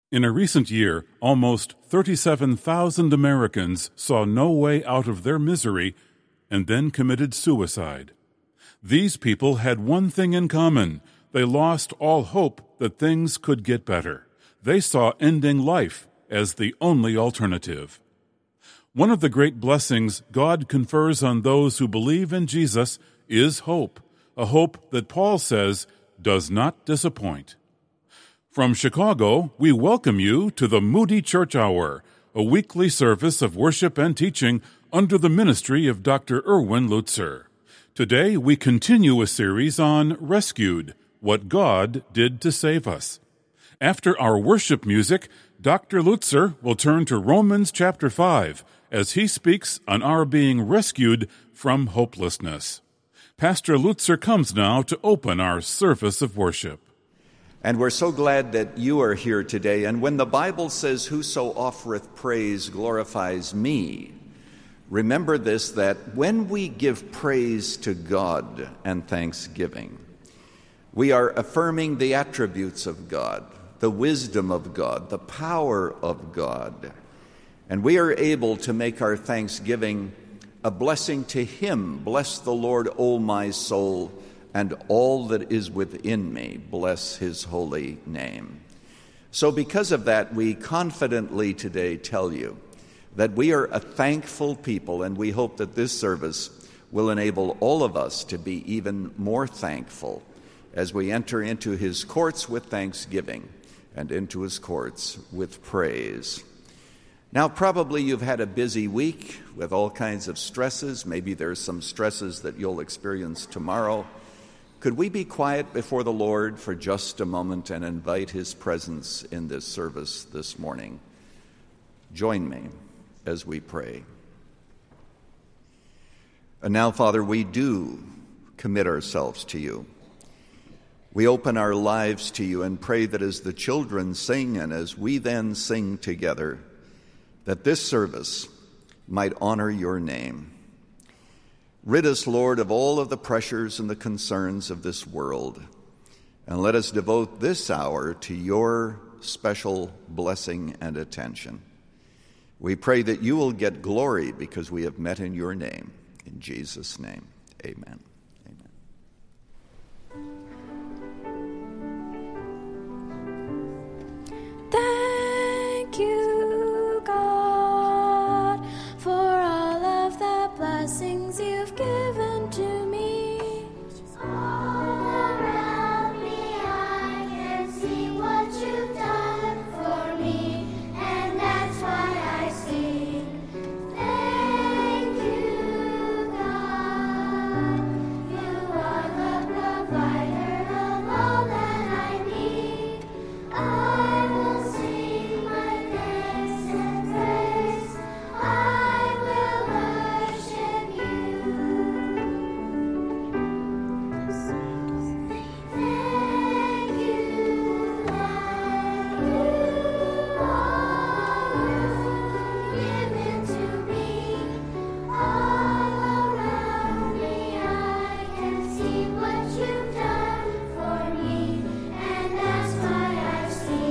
In a recent year, almost 37,000 Americans saw no way out of their misery and then committed suicide. These people had one thing in common. They lost all hope that things could get better. They saw ending life as the only alternative. One of the great blessings God confers on those who believe in Jesus is hope, a hope that Paul says does not disappoint. From Chicago, we welcome you to the Moody Church Hour, a weekly service of worship and teaching under the ministry of Dr. Erwin Lutzer. Today, we continue a series on Rescued, What God Did to Save Us. After our worship music, Dr. Lutzer will turn to Romans chapter 5 as he speaks on our being rescued from hopelessness. Pastor Lutzer comes now to open our service of worship. And we're so glad that you are here today. And when the Bible says, "Whoso offereth praise glorifies me," remember this, that when we give praise to God and thanksgiving, we are affirming the attributes of God, the wisdom of God, the power of God. And we are able to make our thanksgiving a blessing to Him. Bless the Lord, O my soul, and all that is within me, bless His holy name. So because of that, we confidently today tell you that we are a thankful people, and we hope that this service will enable all of us to be even more thankful as we enter into His courts with thanksgiving and into His courts with praise. Now, probably you've had a busy week with all kinds of stresses. Maybe there's some stresses that you'll experience tomorrow. Could we be quiet before the Lord for just a moment and invite His presence in this service this morning? Join me as we pray. And now, Father, we do commit ourselves to you. We open our lives to you and pray that as the children sing and as we then sing together, that this service might honor your name. Rid us, Lord, of all of the pressures and the concerns of this world, and let us devote this hour to your special blessing and attention. We pray that you will get glory because we have met in your name. In Jesus' name, amen. Thank you, God, for all of the blessings you've given to me. All around me I can see what you've done for me, and that's why I sing. Thank you, God. You are the provider of all that I need. I will sing my thanks and praise. I will worship you. Thank you that you are given to me. All around me I can see what you've done for me, and that's why I sing.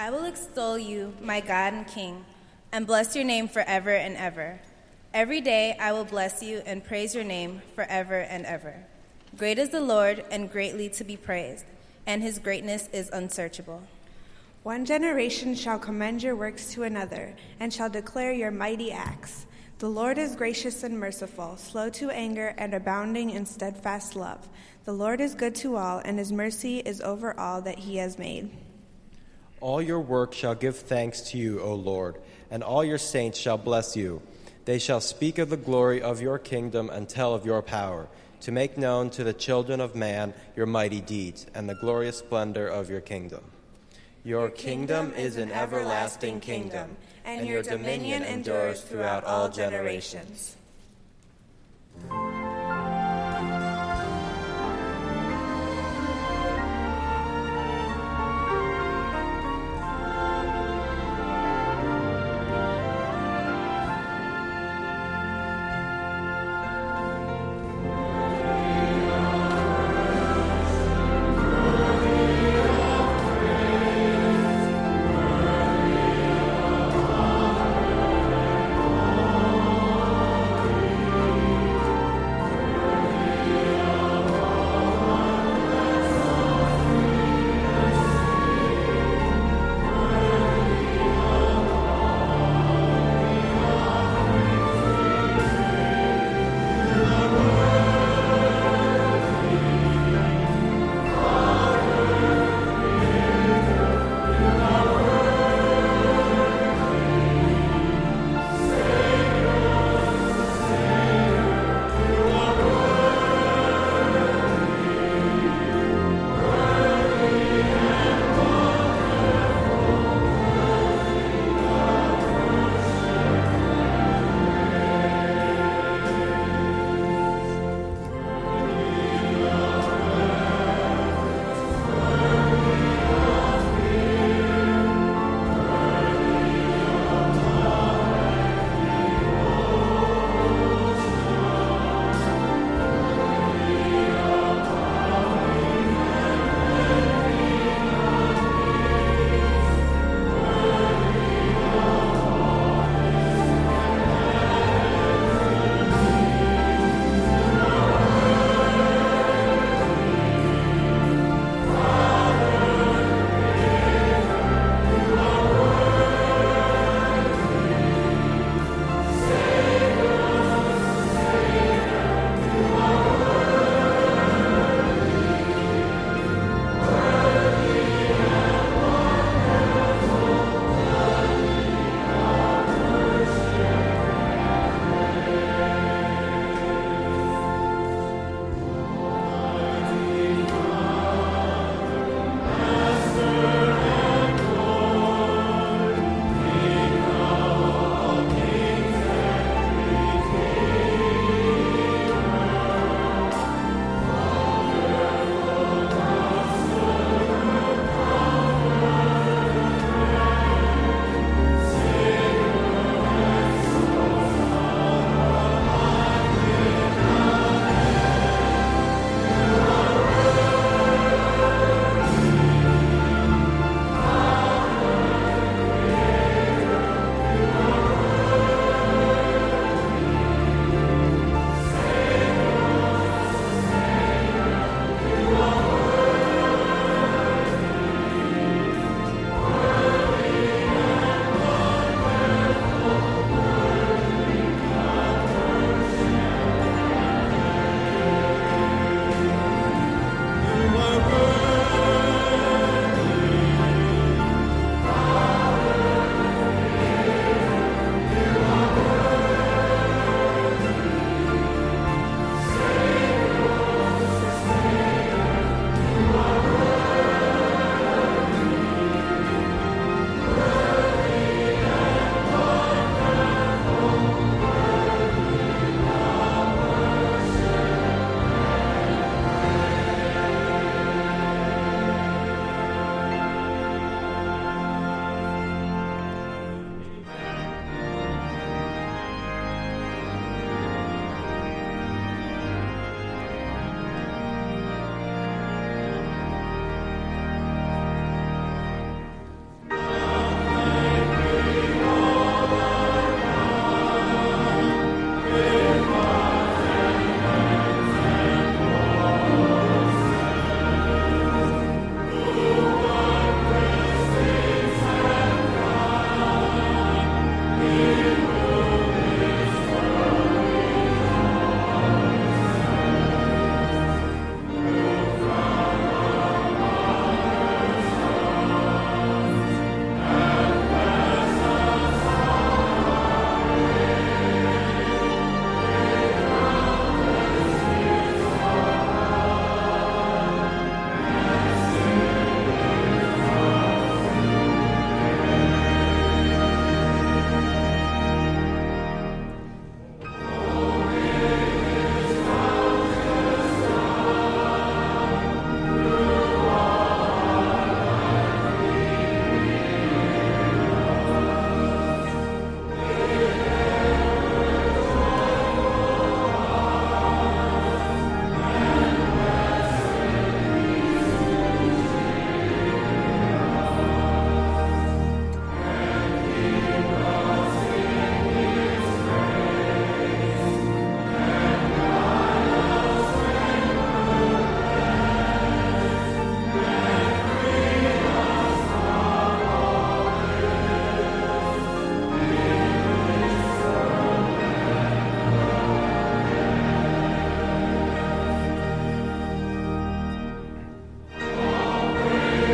I will extol you, my God and King, and bless your name forever and ever. Every day I will bless you and praise your name forever and ever. Great is the Lord and greatly to be praised, and his greatness is unsearchable. One generation shall commend your works to another, and shall declare your mighty acts. The Lord is gracious and merciful, slow to anger, and abounding in steadfast love. The Lord is good to all, and his mercy is over all that he has made. All your work shall give thanks to you, O Lord, and all your saints shall bless you. They shall speak of the glory of your kingdom and tell of your power, to make known to the children of man your mighty deeds and the glorious splendor of your kingdom. Your kingdom is an everlasting kingdom, and your dominion endures throughout all generations.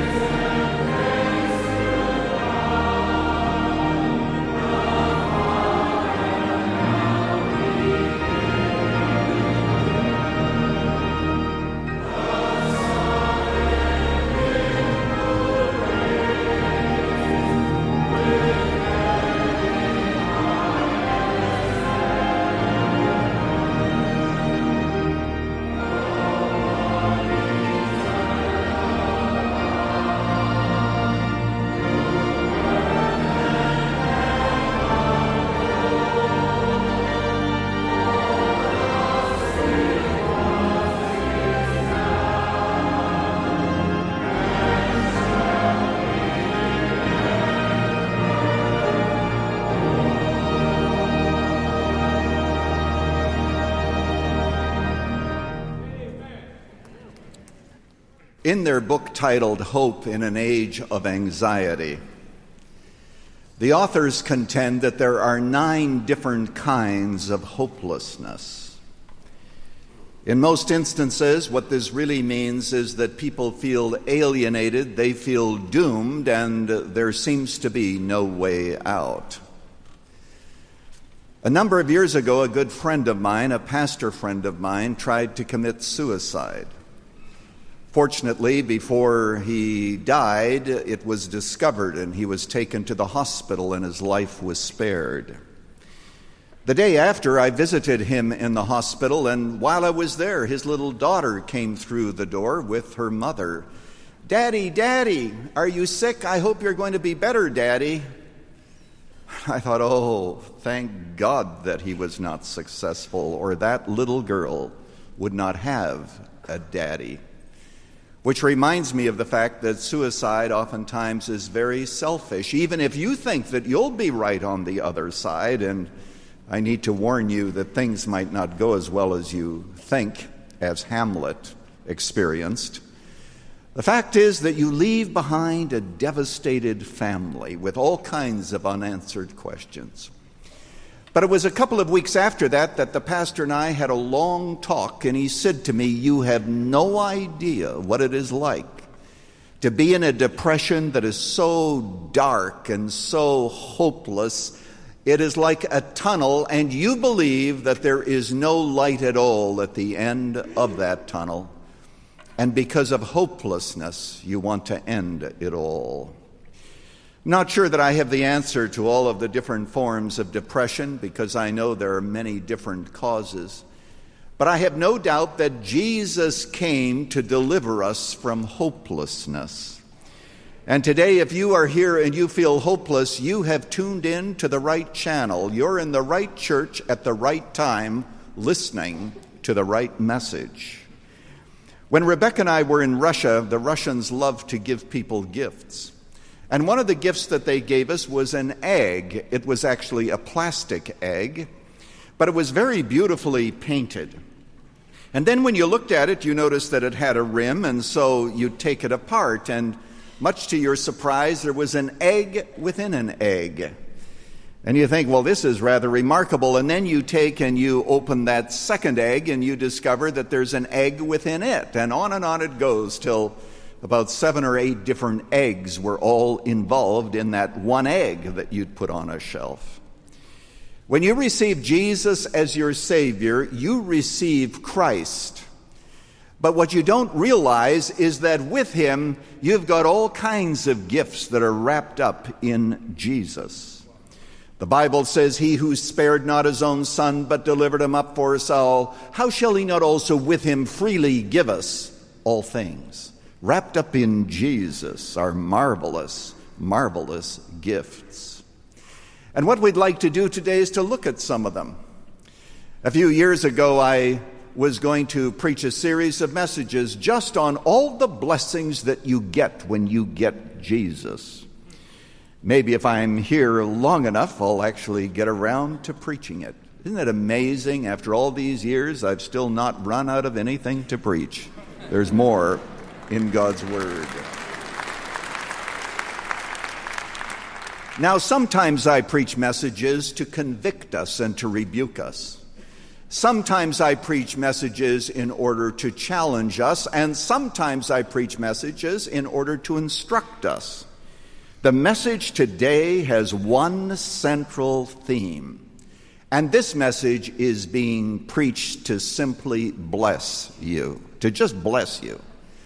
In their book titled Hope in an Age of Anxiety, the authors contend that there are 9 different kinds of hopelessness. In most instances, what this really means is that people feel alienated, they feel doomed, and there seems to be no way out. A number of years ago, a good friend of mine, a pastor friend of mine, tried to commit suicide. Fortunately, before he died, it was discovered and he was taken to the hospital and his life was spared. The day after, I visited him in the hospital, and while I was there, his little daughter came through the door with her mother. "Daddy, Daddy, are you sick? I hope you're going to be better, Daddy." I thought, oh, thank God that he was not successful, or that little girl would not have a daddy. Which reminds me of the fact that suicide oftentimes is very selfish, even if you think that you'll be right on the other side. And I need to warn you that things might not go as well as you think, as Hamlet experienced. The fact is that you leave behind a devastated family with all kinds of unanswered questions. But it was a couple of weeks after that the pastor and I had a long talk, and he said to me, "You have no idea what it is like to be in a depression that is so dark and so hopeless. It is like a tunnel, and you believe that there is no light at all at the end of that tunnel. And because of hopelessness, you want to end it all." Not sure that I have the answer to all of the different forms of depression, because I know there are many different causes. But I have no doubt that Jesus came to deliver us from hopelessness. And today, if you are here and you feel hopeless, you have tuned in to the right channel. You're in the right church at the right time, listening to the right message. When Rebecca and I were in Russia, the Russians love to give people gifts. And one of the gifts that they gave us was an egg. It was actually a plastic egg, but it was very beautifully painted. And then when you looked at it, you noticed that it had a rim, and so you take it apart, and much to your surprise, there was an egg within an egg. And you think, well, this is rather remarkable. And then you take and you open that second egg, and you discover that there's an egg within it. And on it goes till about 7 or 8 different eggs were all involved in that one egg that you'd put on a shelf. When you receive Jesus as your Savior, you receive Christ. But what you don't realize is that with Him, you've got all kinds of gifts that are wrapped up in Jesus. The Bible says, "He who spared not his own Son, but delivered him up for us all, how shall He not also with Him freely give us all things?" Wrapped up in Jesus are marvelous, marvelous gifts. And what we'd like to do today is to look at some of them. A few years ago, I was going to preach a series of messages just on all the blessings that you get when you get Jesus. Maybe if I'm here long enough, I'll actually get around to preaching it. Isn't it amazing? After all these years, I've still not run out of anything to preach. There's more in God's Word. Now, sometimes I preach messages to convict us and to rebuke us. Sometimes I preach messages in order to challenge us, and sometimes I preach messages in order to instruct us. The message today has one central theme, and this message is being preached to simply bless you, to just bless you,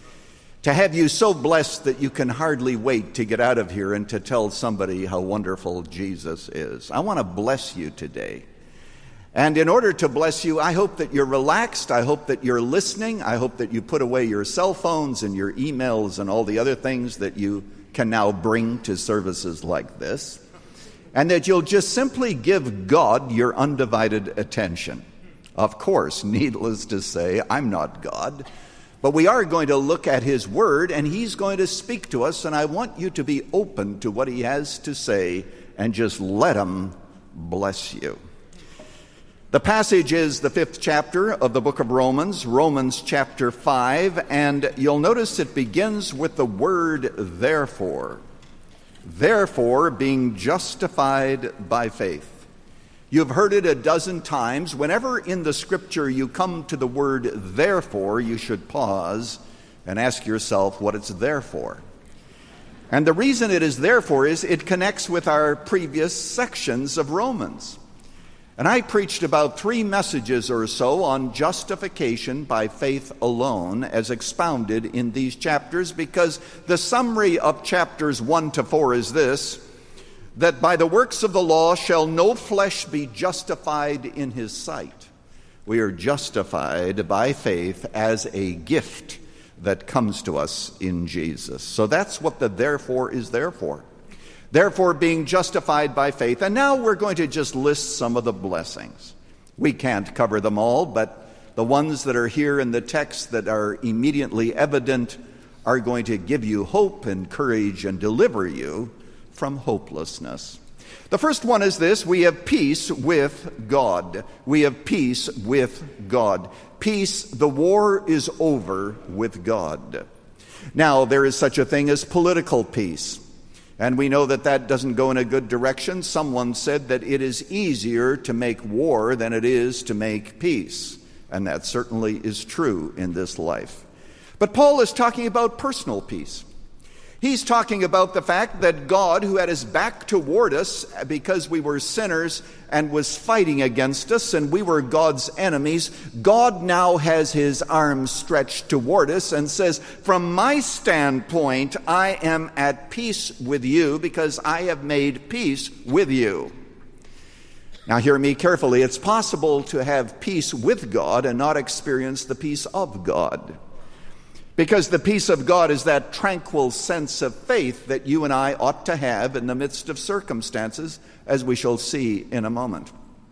to have you so blessed that you can hardly wait to get out of here and to tell somebody how wonderful Jesus is. I want to bless you today. And in order to bless you, I hope that you're relaxed. I hope that you're listening. I hope that you put away your cell phones and your emails and all the other things that you can now bring to services like this. And that you'll just simply give God your undivided attention. Of course, needless to say, I'm not God. But we are going to look at His Word, and He's going to speak to us. And I want you to be open to what He has to say and just let Him bless you. The passage is the 5th chapter of the book of Romans, Romans chapter 5, and you'll notice it begins with the word therefore. Therefore, being justified by faith. You've heard it a dozen times. Whenever in the Scripture you come to the word therefore, you should pause and ask yourself what it's there for. And the reason it is there for is it connects with our previous sections of Romans. And I preached about 3 messages or so on justification by faith alone as expounded in these chapters, because the summary of chapters 1 to 4 is this, that by the works of the law shall no flesh be justified in his sight. We are justified by faith as a gift that comes to us in Jesus. So that's what the therefore is there for. Therefore, being justified by faith. And now we're going to just list some of the blessings. We can't cover them all, but the ones that are here in the text that are immediately evident are going to give you hope and courage and deliver you from hopelessness. The first one is this: we have peace with God. We have peace with God. Peace, the war is over with God. Now, there is such a thing as political peace. And we know that that doesn't go in a good direction. Someone said that it is easier to make war than it is to make peace. And that certainly is true in this life. But Paul is talking about personal peace. He's talking about the fact that God, who had his back toward us because we were sinners and was fighting against us and we were God's enemies, God now has his arms stretched toward us and says, from my standpoint, I am at peace with you because I have made peace with you. Now hear me carefully. It's possible to have peace with God and not experience the peace of God. Because the peace of God is that tranquil sense of faith that you and I ought to have in the midst of circumstances, as we shall see in a moment.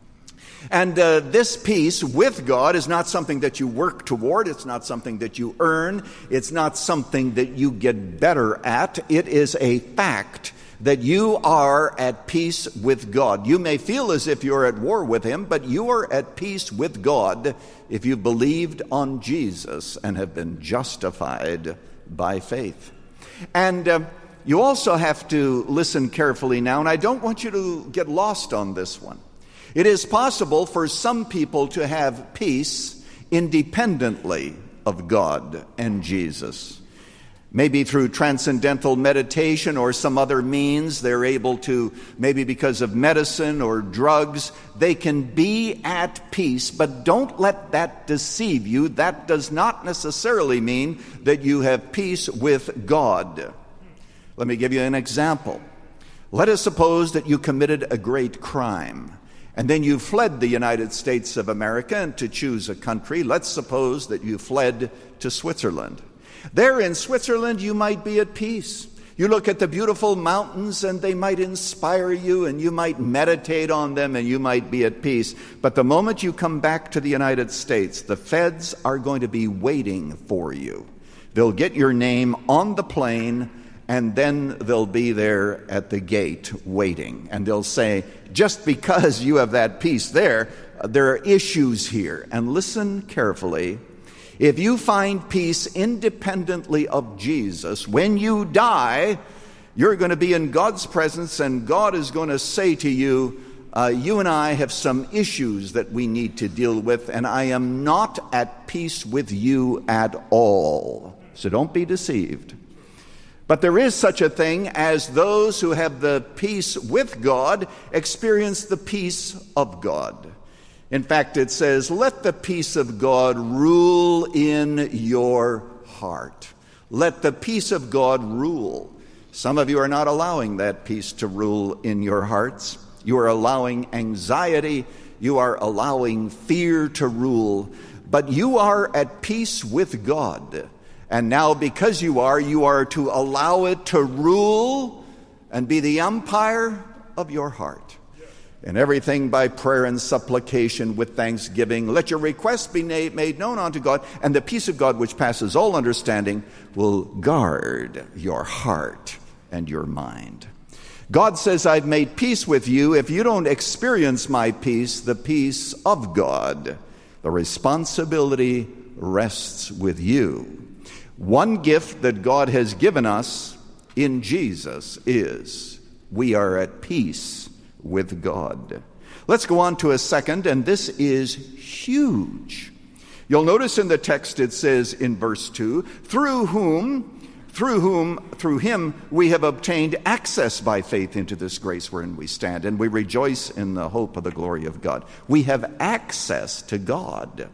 And this peace with God is not something that you work toward. It's not something that you earn. It's not something that you get better at. It is a fact that you are at peace with God. You may feel as if you're at war with Him, but you are at peace with God if you believed on Jesus and have been justified by faith. And you also have to listen carefully now, and I don't want you to get lost on this one. It is possible for some people to have peace independently of God and Jesus. Maybe through transcendental meditation or some other means, they're able to, maybe because of medicine or drugs, they can be at peace, but don't let that deceive you. That does not necessarily mean that you have peace with God. Let me give you an example. Let us suppose that you committed a great crime, and then you fled the United States of America, and to choose a country, let's suppose that you fled to Switzerland. There in Switzerland, you might be at peace. You look at the beautiful mountains and they might inspire you and you might meditate on them and you might be at peace. But the moment you come back to the United States, the feds are going to be waiting for you. They'll get your name on the plane and then they'll be there at the gate waiting. And they'll say, just because you have that peace there are issues here. And listen carefully. If you find peace independently of Jesus, when you die, you're going to be in God's presence and God is going to say to you, you and I have some issues that we need to deal with, and I am not at peace with you at all. So don't be deceived. But there is such a thing as those who have the peace with God experience the peace of God. In fact, it says, let the peace of God rule in your heart. Let the peace of God rule. Some of you are not allowing that peace to rule in your hearts. You are allowing anxiety. You are allowing fear to rule. But you are at peace with God. And now because you are to allow it to rule and be the umpire of your heart. And everything by prayer and supplication with thanksgiving. Let your requests be made known unto God, and the peace of God which passes all understanding will guard your heart and your mind. God says, I've made peace with you. If you don't experience my peace, the peace of God, the responsibility rests with you. One gift that God has given us in Jesus is we are at peace with God. Let's go on to a second, and this is huge. You'll notice in the text it says in verse 2, through him we have obtained access by faith into this grace wherein we stand, and we rejoice in the hope of the glory of God. We have access to God.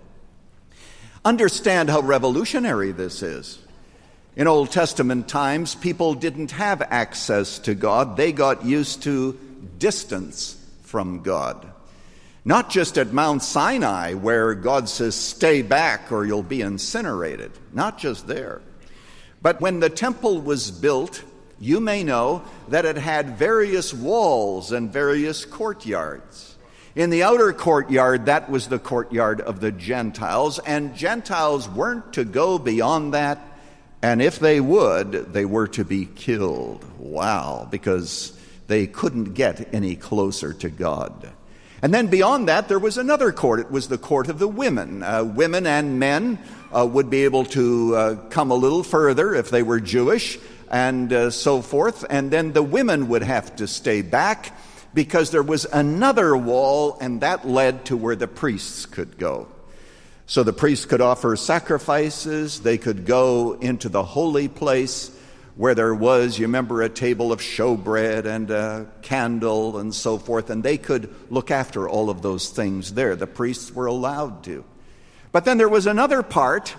Understand how revolutionary this is. In Old Testament times, people didn't have access to God. They got used to distance from God. Not just at Mount Sinai, where God says, stay back or you'll be incinerated. Not just there. But when the temple was built, you may know that it had various walls and various courtyards. In the outer courtyard, that was the courtyard of the Gentiles, and Gentiles weren't to go beyond that, and if they would, they were to be killed. Wow, because they couldn't get any closer to God. And then beyond that, there was another court. It was the court of the women. Women and men would be able to come a little further if they were Jewish and so forth. And then the women would have to stay back because there was another wall, and that led to where the priests could go. So the priests could offer sacrifices. They could go into the holy place where there was, you remember, a table of showbread and a candle and so forth, and they could look after all of those things there. The priests were allowed to. But then there was another part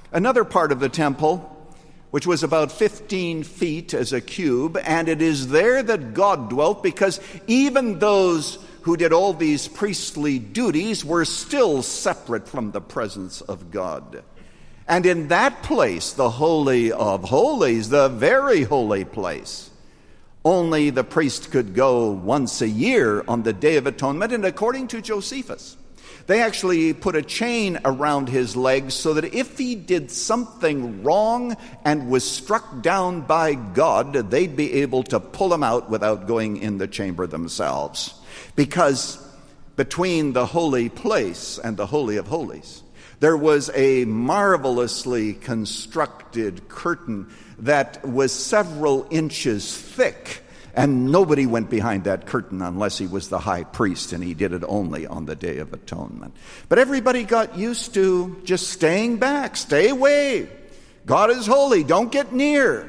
of the temple, which was about 15 feet as a cube, and it is there that God dwelt, because even those who did all these priestly duties were still separate from the presence of God. And in that place, the Holy of Holies, the very holy place, only the priest could go once a year on the Day of Atonement. And according to Josephus, they actually put a chain around his legs so that if he did something wrong and was struck down by God, they'd be able to pull him out without going in the chamber themselves. Because between the holy place and the Holy of Holies, there was a marvelously constructed curtain that was several inches thick, and nobody went behind that curtain unless he was the high priest, and he did it only on the Day of Atonement. But everybody got used to just staying back. Stay away. God is holy. Don't get near.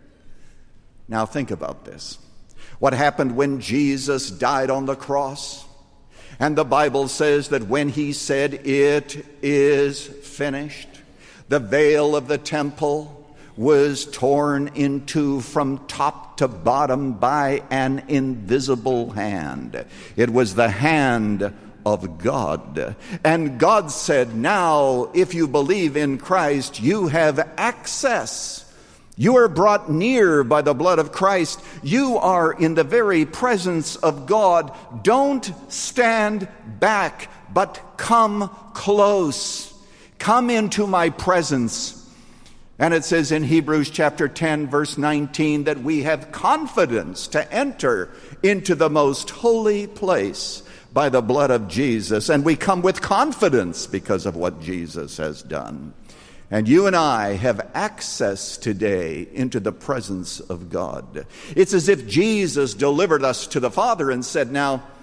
Now think about this. What happened when Jesus died on the cross? And the Bible says that when he said, "It is finished," the veil of the temple was torn in two from top to bottom by an invisible hand. It was the hand of God. And God said, now, if you believe in Christ, you have access. You are brought near by the blood of Christ. You are in the very presence of God. Don't stand back, but come close. Come into my presence. And it says in Hebrews chapter 10, verse 19, that we have confidence to enter into the most holy place by the blood of Jesus. And we come with confidence because of what Jesus has done. And you and I have access today into the presence of God. It's as if Jesus delivered us to the Father and said, now,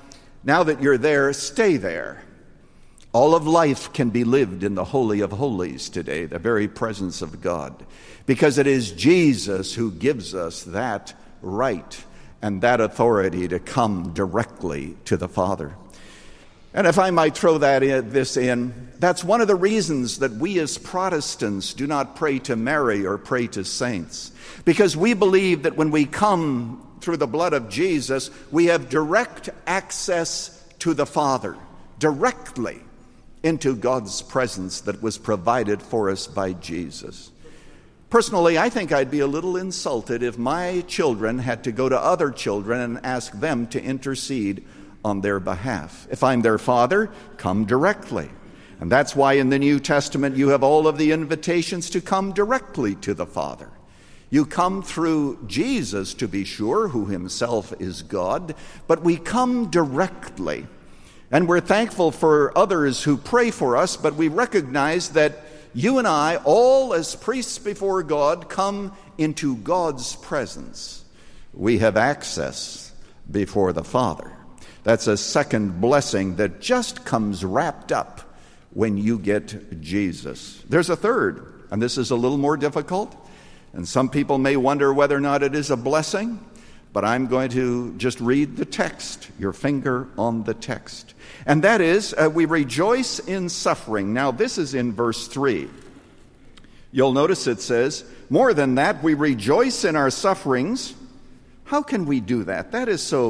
Now that you're there, stay there. All of life can be lived in the Holy of Holies today, the very presence of God, because it is Jesus who gives us that right and that authority to come directly to the Father. And if I might throw this in, that's one of the reasons that we as Protestants do not pray to Mary or pray to saints, because we believe that when we come through the blood of Jesus, we have direct access to the Father, directly into God's presence that was provided for us by Jesus. Personally, I think I'd be a little insulted if my children had to go to other children and ask them to intercede on their behalf. If I'm their father, come directly. And that's why in the New Testament you have all of the invitations to come directly to the Father. You come through Jesus, to be sure, who himself is God, but we come directly. And we're thankful for others who pray for us, but we recognize that you and I, all as priests before God, come into God's presence. We have access before the Father. That's a second blessing that just comes wrapped up when you get Jesus. There's a third, and this is a little more difficult, and some people may wonder whether or not it is a blessing, but I'm going to just read the text, your finger on the text. And that is, we rejoice in suffering. Now, this is in verse 3. You'll notice it says, more than that, we rejoice in our sufferings. How can we do that? That is so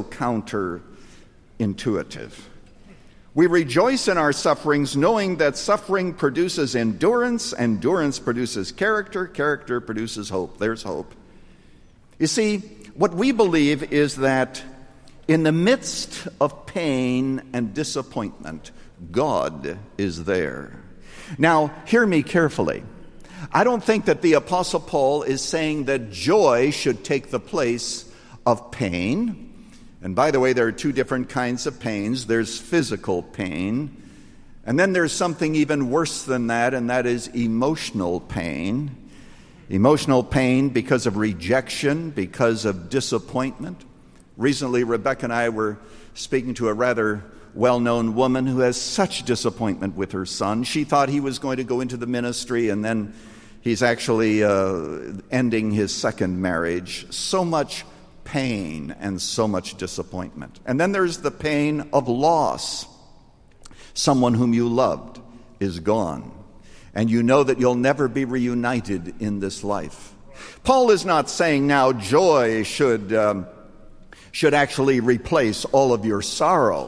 counterintuitive. We rejoice in our sufferings, knowing that suffering produces endurance, endurance produces character, character produces hope. There's hope. You see, what we believe is that in the midst of pain and disappointment, God is there. Now, hear me carefully. I don't think that the Apostle Paul is saying that joy should take the place of pain. And by the way, there are two different kinds of pains. There's physical pain, and then there's something even worse than that, and that is emotional pain. Emotional pain because of rejection, because of disappointment. Recently, Rebecca and I were speaking to a rather well-known woman who has such disappointment with her son. She thought he was going to go into the ministry, and then he's actually ending his second marriage. So much pain and so much disappointment. And then there's the pain of loss. Someone whom you loved is gone, and you know that you'll never be reunited in this life. Paul is not saying now joy should actually replace all of your sorrow.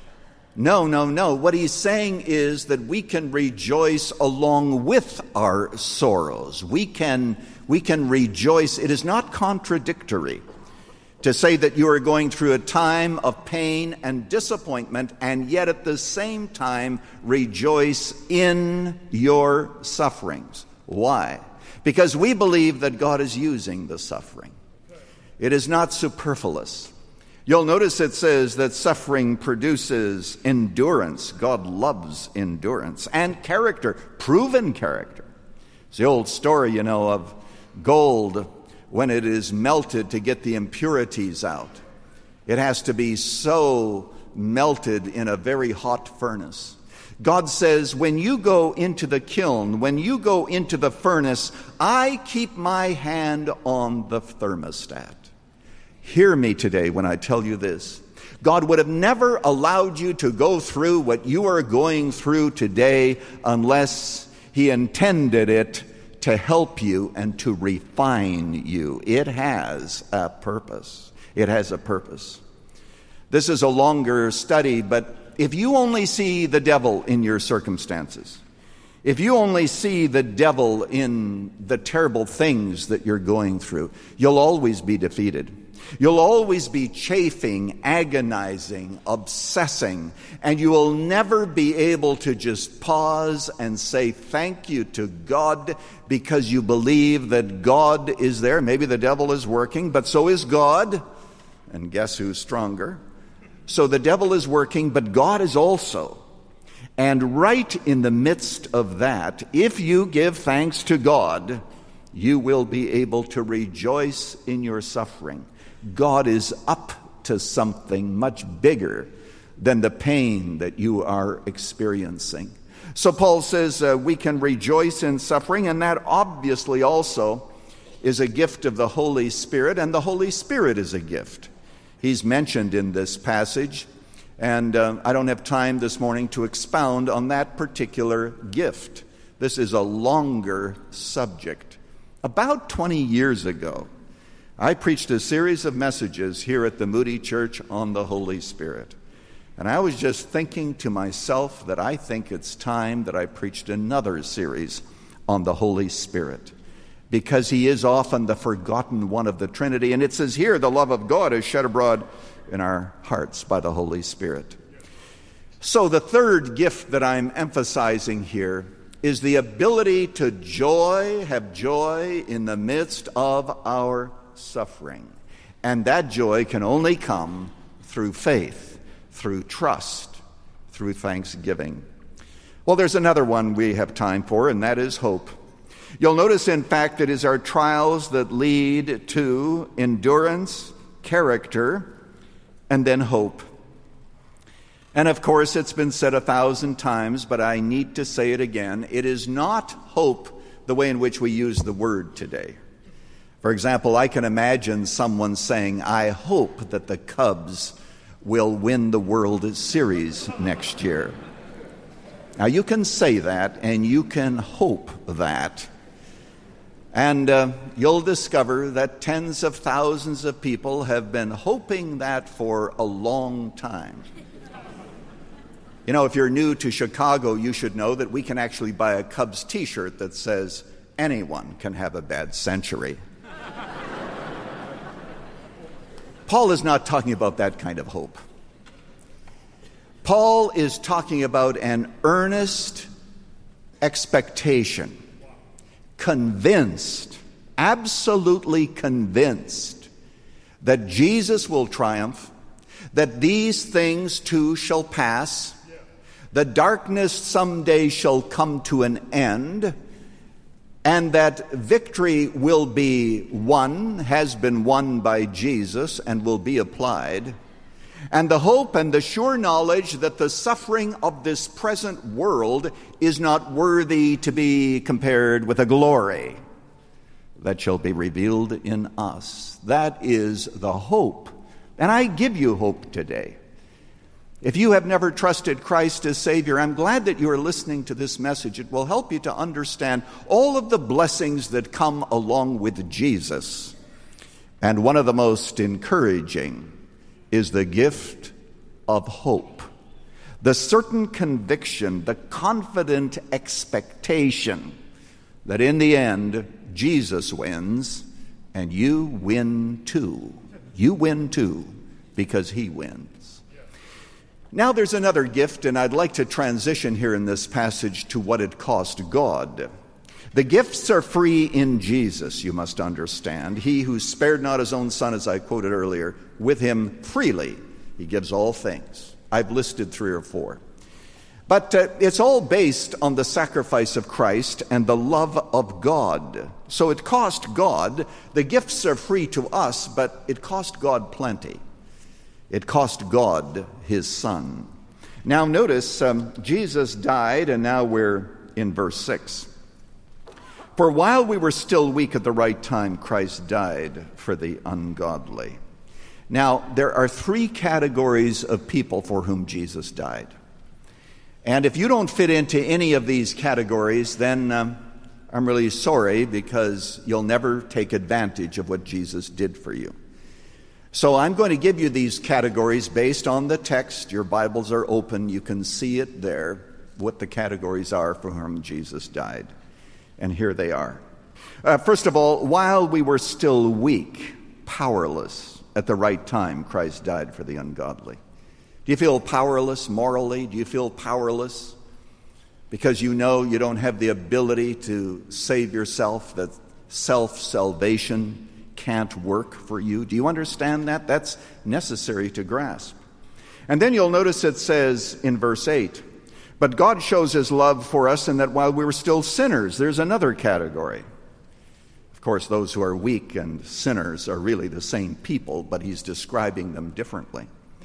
No. What he's saying is that we can rejoice along with our sorrows. We can rejoice. It is not contradictory to say that you are going through a time of pain and disappointment and yet at the same time rejoice in your sufferings. Why? Because we believe that God is using the suffering. It is not superfluous. You'll notice it says that suffering produces endurance. God loves endurance. And character, proven character. It's the old story, of gold when it is melted to get the impurities out. It has to be so melted in a very hot furnace. God says, when you go into the kiln, when you go into the furnace, I keep my hand on the thermostat. Hear me today when I tell you this. God would have never allowed you to go through what you are going through today unless He intended it to help you and to refine you. It has a purpose. It has a purpose. This is a longer study, but if you only see the devil in your circumstances, if you only see the devil in the terrible things that you're going through, you'll always be defeated. You'll always be chafing, agonizing, obsessing, and you will never be able to just pause and say thank you to God because you believe that God is there. Maybe the devil is working, but so is God. And guess who's stronger? So the devil is working, but God is also. And right in the midst of that, if you give thanks to God, you will be able to rejoice in your suffering. God is up to something much bigger than the pain that you are experiencing. So Paul says we can rejoice in suffering, and that obviously also is a gift of the Holy Spirit, and the Holy Spirit is a gift. He's mentioned in this passage, and I don't have time this morning to expound on that particular gift. This is a longer subject. About 20 years ago, I preached a series of messages here at the Moody Church on the Holy Spirit. And I was just thinking to myself that I think it's time that I preached another series on the Holy Spirit, because he is often the forgotten one of the Trinity. And it says here, the love of God is shed abroad in our hearts by the Holy Spirit. So the third gift that I'm emphasizing here is the ability to have joy in the midst of our suffering. And that joy can only come through faith, through trust, through thanksgiving. Well, there's another one we have time for, and that is hope. You'll notice, in fact, it is our trials that lead to endurance, character, and then hope. And of course, it's been said 1,000 times, but I need to say it again. It is not hope the way in which we use the word today. For example, I can imagine someone saying, I hope that the Cubs will win the World Series next year. Now, you can say that, and you can hope that. And you'll discover that tens of thousands of people have been hoping that for a long time. You know, if you're new to Chicago, you should know that we can actually buy a Cubs t-shirt that says, anyone can have a bad century. Paul is not talking about that kind of hope. Paul is talking about an earnest expectation, convinced, absolutely convinced that Jesus will triumph, that these things too shall pass, the darkness someday shall come to an end, and that victory will be won, has been won by Jesus, and will be applied. And the hope and the sure knowledge that the suffering of this present world is not worthy to be compared with the glory that shall be revealed in us. That is the hope. And I give you hope today. If you have never trusted Christ as Savior, I'm glad that you are listening to this message. It will help you to understand all of the blessings that come along with Jesus. And one of the most encouraging is the gift of hope. The certain conviction, the confident expectation that in the end, Jesus wins and you win too. You win too because he wins. Now there's another gift, and I'd like to transition here in this passage to what it cost God. The gifts are free in Jesus, you must understand. He who spared not his own son, as I quoted earlier, with him freely he gives all things. I've listed 3 or 4. But it's all based on the sacrifice of Christ and the love of God. So it cost God. The gifts are free to us, but it cost God plenty. It cost God his Son. Now notice, Jesus died, and now we're in verse 6. For while we were still weak at the right time, Christ died for the ungodly. Now, there are 3 categories of people for whom Jesus died. And if you don't fit into any of these categories, then I'm really sorry, because you'll never take advantage of what Jesus did for you. So I'm going to give you these categories based on the text. Your Bibles are open. You can see it there, what the categories are for whom Jesus died. And here they are. First of all, while we were still weak, powerless, at the right time, Christ died for the ungodly. Do you feel powerless morally? Do you feel powerless because you know you don't have the ability to save yourself, that self-salvation can't work for you? Do you understand that? That's necessary to grasp. And then you'll notice it says in verse 8, but God shows his love for us in that while we were still sinners, there's another category. Of course, those who are weak and sinners are really the same people, but he's describing them differently.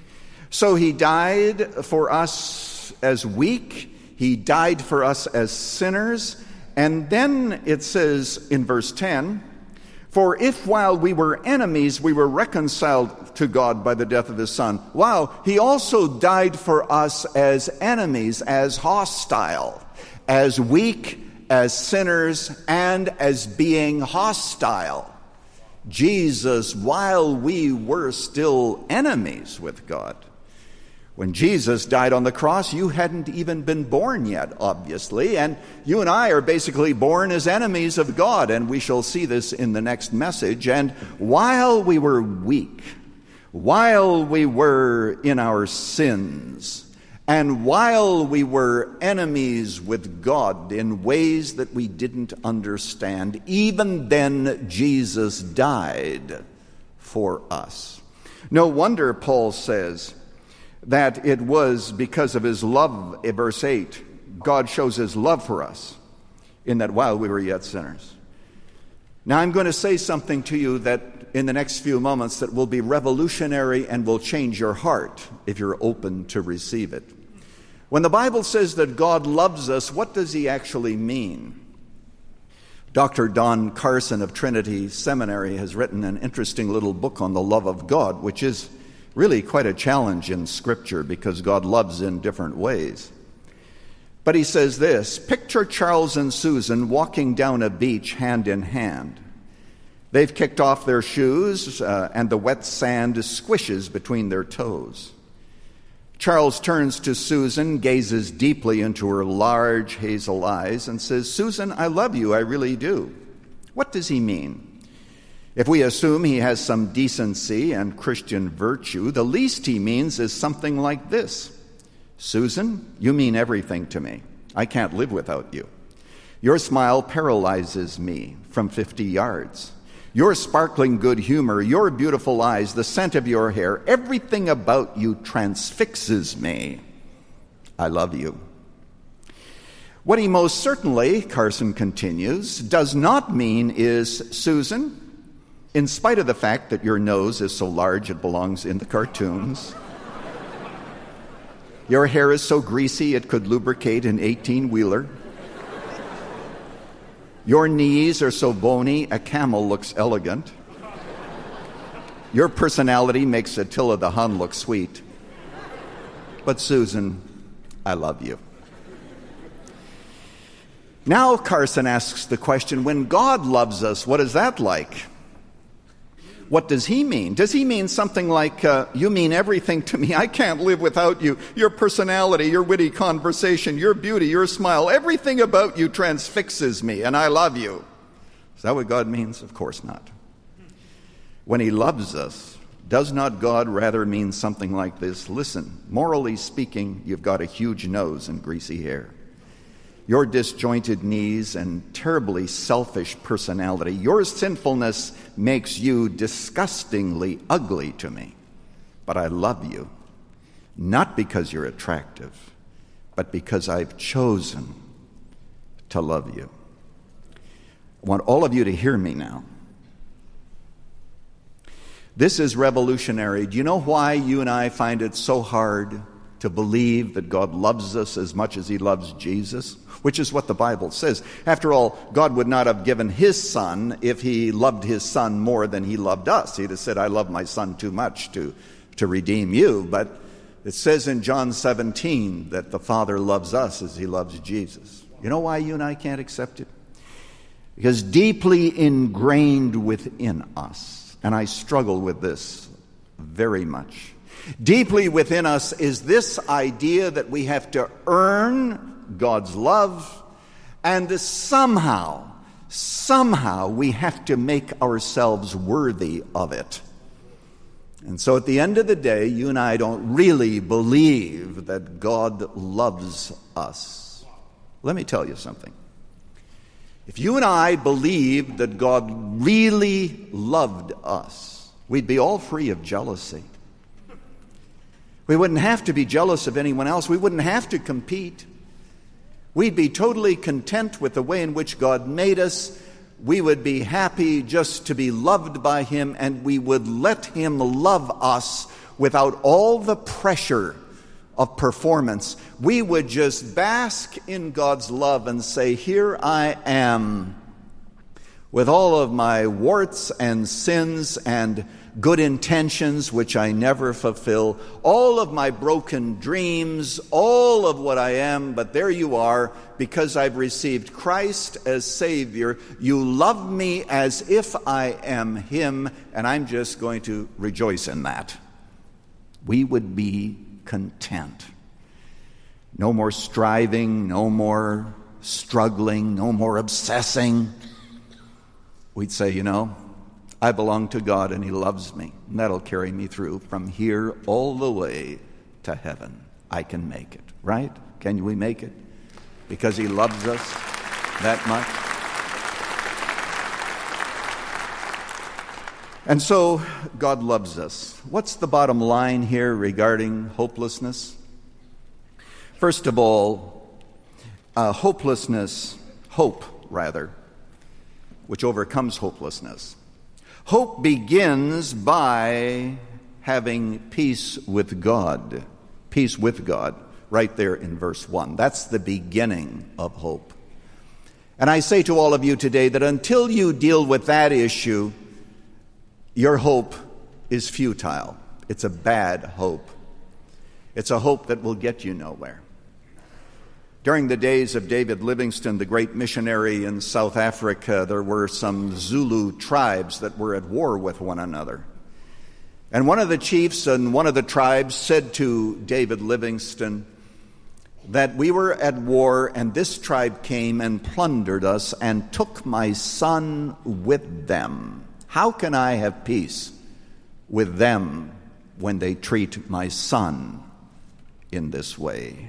So he died for us as weak. He died for us as sinners. And then it says in verse 10, for if while we were enemies, we were reconciled to God by the death of his Son. Wow, he also died for us as enemies, as hostile, as weak, as sinners, and as being hostile. Jesus, while we were still enemies with God. When Jesus died on the cross, you hadn't even been born yet, obviously, and you and I are basically born as enemies of God, and we shall see this in the next message. And while we were weak, while we were in our sins, and while we were enemies with God in ways that we didn't understand, even then Jesus died for us. No wonder Paul says that it was because of his love, verse 8, God shows his love for us in that while we were yet sinners. Now I'm going to say something to you that in the next few moments that will be revolutionary and will change your heart if you're open to receive it. When the Bible says that God loves us, what does he actually mean? Dr. Don Carson of Trinity Seminary has written an interesting little book on the love of God, which is really quite a challenge in Scripture because God loves in different ways. But he says this, picture Charles and Susan walking down a beach hand in hand. They've kicked off their shoes and the wet sand squishes between their toes. Charles turns to Susan, gazes deeply into her large hazel eyes and says, Susan, I love you, I really do. What does he mean? If we assume he has some decency and Christian virtue, the least he means is something like this. Susan, you mean everything to me. I can't live without you. Your smile paralyzes me from 50 yards. Your sparkling good humor, your beautiful eyes, the scent of your hair, everything about you transfixes me. I love you. What he most certainly, Carson continues, does not mean is, Susan, in spite of the fact that your nose is so large it belongs in the cartoons, your hair is so greasy it could lubricate an 18-wheeler, your knees are so bony a camel looks elegant, your personality makes Attila the Hun look sweet, but Susan, I love you. Now Carson asks the question, when God loves us, what is that like? What does he mean? Does he mean something like, you mean everything to me, I can't live without you, your personality, your witty conversation, your beauty, your smile, everything about you transfixes me, and I love you? Is that what God means? Of course not. When he loves us, does not God rather mean something like this? Listen, morally speaking, you've got a huge nose and greasy hair. Your disjointed knees and terribly selfish personality, your sinfulness makes you disgustingly ugly to me. But I love you, not because you're attractive, but because I've chosen to love you. I want all of you to hear me now. This is revolutionary. Do you know why you and I find it so hard to believe that God loves us as much as he loves Jesus? Which is what the Bible says. After all, God would not have given his Son if he loved his Son more than he loved us. He'd have said, I love my Son too much to redeem you. But it says in John 17 that the Father loves us as he loves Jesus. You know why you and I can't accept it? Because deeply ingrained within us, and I struggle with this very much, deeply within us is this idea that we have to earn God's love, and somehow we have to make ourselves worthy of it. And so at the end of the day, you and I don't really believe that God loves us. Let me tell you something. If you and I believed that God really loved us, we'd be all free of jealousy. We wouldn't have to be jealous of anyone else. We wouldn't have to compete. We'd be totally content with the way in which God made us. We would be happy just to be loved by him, and we would let him love us without all the pressure of performance. We would just bask in God's love and say, here I am, with all of my warts and sins and good intentions which I never fulfill, all of my broken dreams, all of what I am, but there you are, because I've received Christ as Savior. You love me as if I am him, and I'm just going to rejoice in that. We would be content. No more striving, no more struggling, no more obsessing. We'd say, you know, I belong to God and he loves me. And that'll carry me through from here all the way to heaven. I can make it, right? Can we make it? Because he loves us that much. And so God loves us. What's the bottom line here regarding hopelessness? First of all, hope, which overcomes hopelessness. Hope begins by having peace with God. Peace with God, right there in verse 1. That's the beginning of hope. And I say to all of you today that until you deal with that issue, your hope is futile. It's a bad hope. It's a hope that will get you nowhere. During the days of David Livingstone, the great missionary in South Africa, there were some Zulu tribes that were at war with one another. And one of the chiefs in one of the tribes said to David Livingstone that we were at war and this tribe came and plundered us and took my son with them. How can I have peace with them when they treat my son in this way?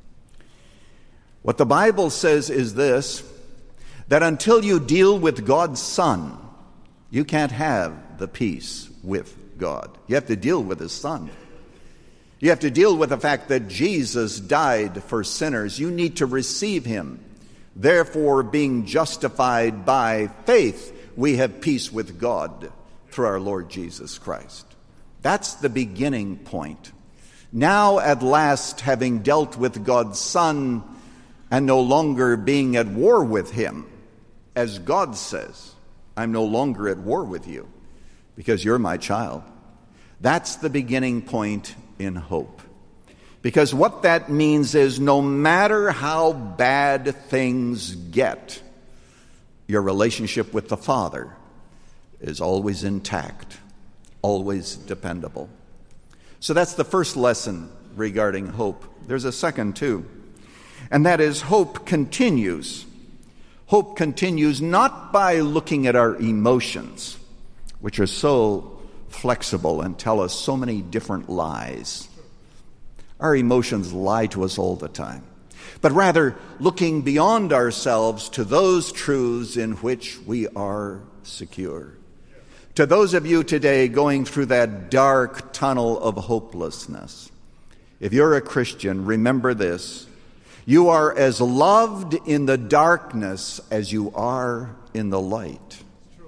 What the Bible says is this, that until you deal with God's Son, you can't have the peace with God. You have to deal with his Son. You have to deal with the fact that Jesus died for sinners. You need to receive him. Therefore, being justified by faith, we have peace with God through our Lord Jesus Christ. That's the beginning point. Now, at last, having dealt with God's Son and no longer being at war with him, as God says, I'm no longer at war with you because you're my child. That's the beginning point in hope. Because what that means is no matter how bad things get, your relationship with the Father is always intact, always dependable. So that's the first lesson regarding hope. There's a second too, and that is hope continues. Hope continues not by looking at our emotions, which are so flexible and tell us so many different lies. Our emotions lie to us all the time. But rather looking beyond ourselves to those truths in which we are secure. To those of you today going through that dark tunnel of hopelessness, if you're a Christian, remember this. You are as loved in the darkness as you are in the light.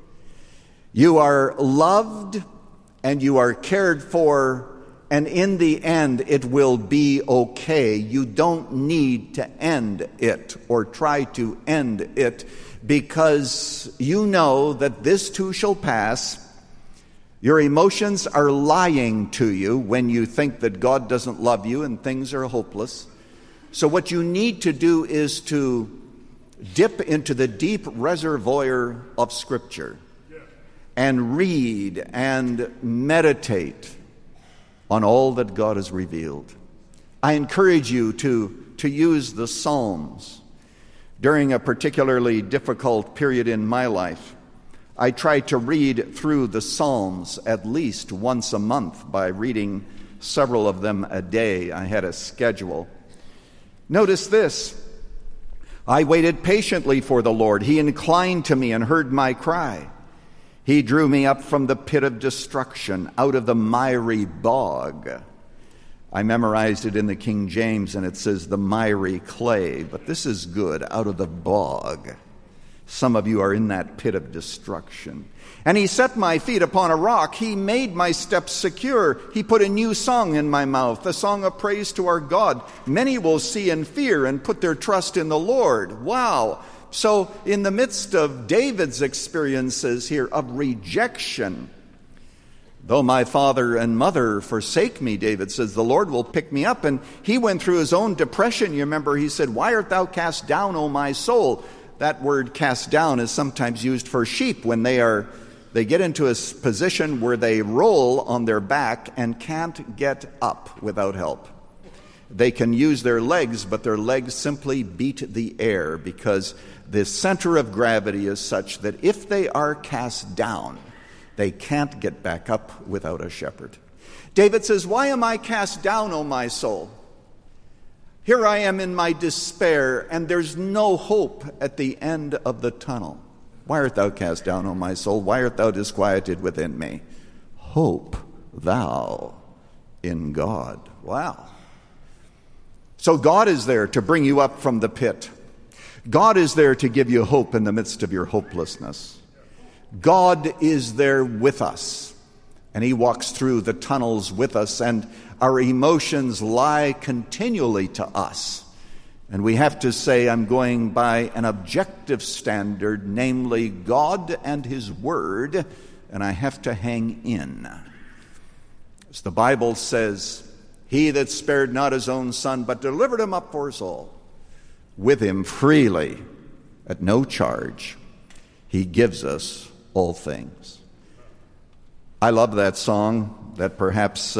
You are loved and you are cared for, and in the end it will be okay. You don't need to end it or try to end it, because you know that this too shall pass. Your emotions are lying to you when you think that God doesn't love you and things are hopeless. So what you need to do is to dip into the deep reservoir of Scripture and read and meditate on all that God has revealed. I encourage you to use the Psalms. During a particularly difficult period in my life, I tried to read through the Psalms at least once a month by reading several of them a day. I had a schedule. Notice this. I waited patiently for the Lord. He inclined to me and heard my cry. He drew me up from the pit of destruction, out of the miry bog. I memorized it in the King James, and it says the miry clay, but this is good, out of the bog. Some of you are in that pit of destruction. And he set my feet upon a rock. He made my steps secure. He put a new song in my mouth, a song of praise to our God. Many will see and fear and put their trust in the Lord. Wow. So in the midst of David's experiences here of rejection, though my father and mother forsake me, David says, the Lord will pick me up. And he went through his own depression. You remember he said, why art thou cast down, O my soul? That word cast down is sometimes used for sheep when they get into a position where they roll on their back and can't get up without help. They can use their legs, but their legs simply beat the air because the center of gravity is such that if they are cast down, they can't get back up without a shepherd. David says, why am I cast down, O my soul? Here I am in my despair, and there's no hope at the end of the tunnel. Why art thou cast down, O my soul? Why art thou disquieted within me? Hope thou in God. Wow. So God is there to bring you up from the pit. God is there to give you hope in the midst of your hopelessness. God is there with us, and he walks through the tunnels with us, and our emotions lie continually to us. And we have to say, I'm going by an objective standard, namely God and his word, and I have to hang in. As the Bible says, he that spared not his own son, but delivered him up for us all, with him freely, at no charge, he gives us all things. I love that song that perhaps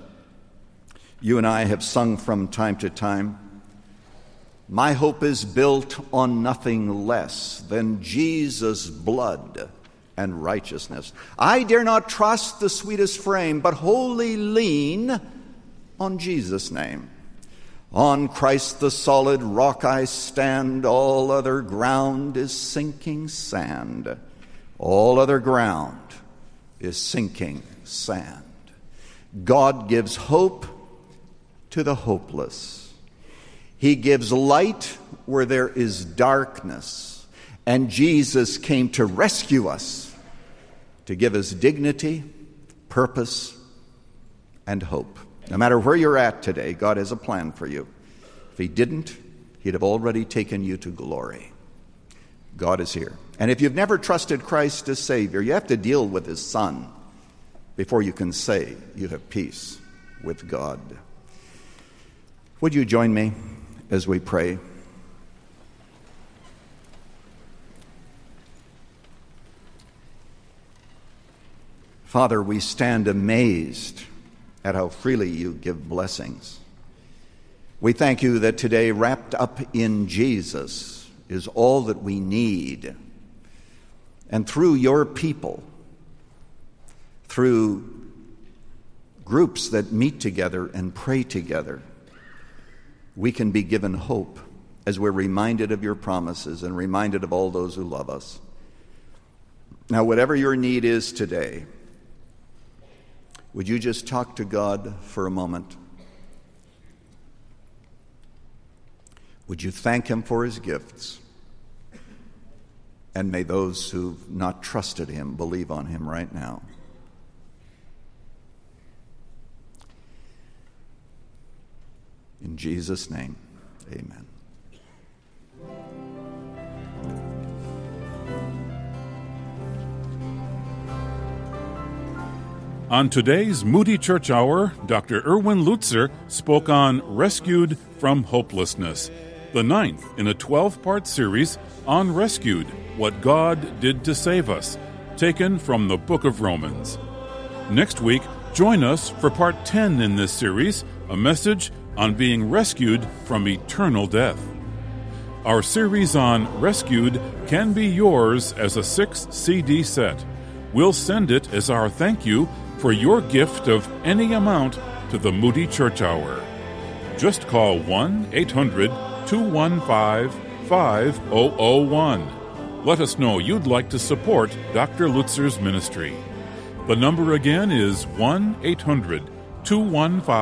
you and I have sung from time to time. My hope is built on nothing less than Jesus' blood and righteousness. I dare not trust the sweetest frame, but wholly lean on Jesus' name. On Christ the solid rock I stand, all other ground is sinking sand. All other ground is sinking sand. God gives hope to the hopeless. He gives light where there is darkness. And Jesus came to rescue us, to give us dignity, purpose, and hope. No matter where you're at today, God has a plan for you. If he didn't, he'd have already taken you to glory. God is here. And if you've never trusted Christ as Savior, you have to deal with his Son before you can say you have peace with God. Would you join me as we pray? Father, we stand amazed at how freely you give blessings. We thank you that today, wrapped up in Jesus, is all that we need. And through your people, through groups that meet together and pray together, we can be given hope as we're reminded of your promises and reminded of all those who love us. Now, whatever your need is today, would you just talk to God for a moment? Would you thank him for his gifts? And may those who've not trusted him believe on him right now. In Jesus' name, amen. On today's Moody Church Hour, Dr. Erwin Lutzer spoke on Rescued from Hopelessness, the 9th in a 12-part series on Rescued, What God Did to Save Us, taken from the book of Romans. Next week, join us for part 10 in this series, a message on being rescued from eternal death. Our series on Rescued can be yours as a 6-CD set. We'll send it as our thank you for your gift of any amount to the Moody Church Hour. Just call 1-800-215-5001. Let us know you'd like to support Dr. Lutzer's ministry. The number again is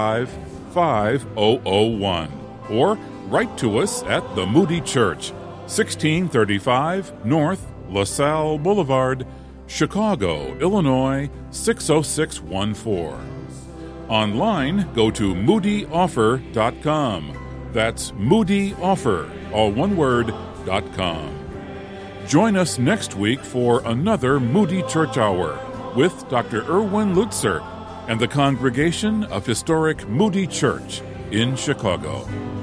1-800-215-5001. Or write to us at the Moody Church, 1635 North LaSalle Boulevard, Chicago, Illinois 60614. Online, go to moodyoffer.com. That's moodyoffer, all one word, .com. Join us next week for another Moody Church Hour with Dr. Erwin Lutzer and the congregation of historic Moody Church in Chicago.